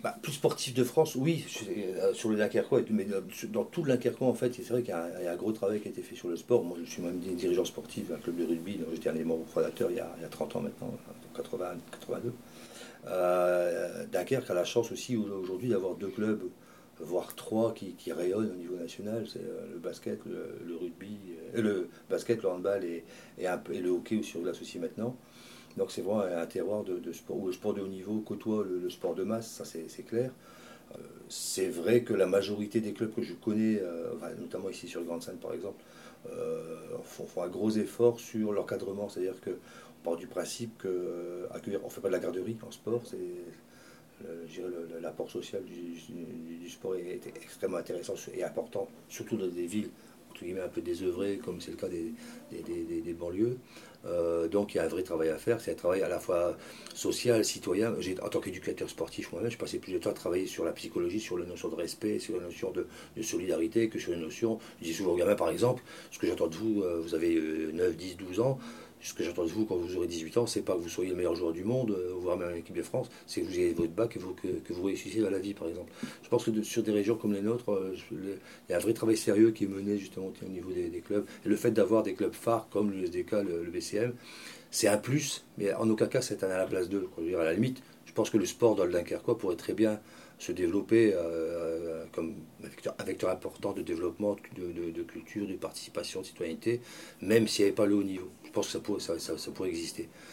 Bah, plus sportif de France, oui, sur le Dunkerquois, mais dans tout le Dunkerquois, en fait, c'est vrai qu'il y a un gros travail qui a été fait sur le sport. Moi, je suis même dirigeant sportif d'un club de rugby, dont j'étais un des membres fondateurs il y a 30 ans maintenant, en 80, 82. Dunkerque a la chance aussi aujourd'hui d'avoir deux clubs, voire trois, qui rayonnent au niveau national. C'est le basket, le rugby, le basket, le handball et le hockey sur glace aussi maintenant. Donc c'est vraiment un terroir de sport où le sport de haut niveau côtoie le sport de masse, ça c'est clair. C'est vrai que la majorité des clubs que je connais, enfin, notamment ici sur le Grand Seine par exemple, font un gros effort sur l'encadrement. C'est-à-dire qu'on part du principe qu'on ne fait pas de la garderie en sport. Je dirais l'apport social du sport est extrêmement intéressant et important, surtout dans des villes entre guillemets un peu désœuvrées, comme c'est le cas des banlieues. Donc il y a un vrai travail à faire. C'est un travail à la fois social, citoyen. En tant qu'éducateur sportif moi-même, je passais plus de temps à travailler sur la psychologie, sur la notion de respect, sur la notion de solidarité, que sur la notion, je dis souvent aux gamins par exemple, ce que j'attends de vous, vous avez 9, 10, 12 ans, ce que j'attends de vous quand vous aurez 18 ans, c'est pas que vous soyez le meilleur joueur du monde, voire même l'équipe de France, c'est que vous ayez votre bac et que vous réussissiez dans la vie, par exemple. Je pense que sur des régions comme les nôtres, il y a un vrai travail sérieux qui est mené justement au niveau des clubs. Et le fait d'avoir des clubs phares comme le SDK, le BCM, c'est un plus, mais en aucun cas c'est un à la place d'eux. À la limite, je pense que le sport dans le Dunkerquois pourrait très bien se développer comme un vecteur important de développement, de culture, de participation, de citoyenneté, même s'il n'y avait pas le haut niveau. Je pense que ça pourrait exister.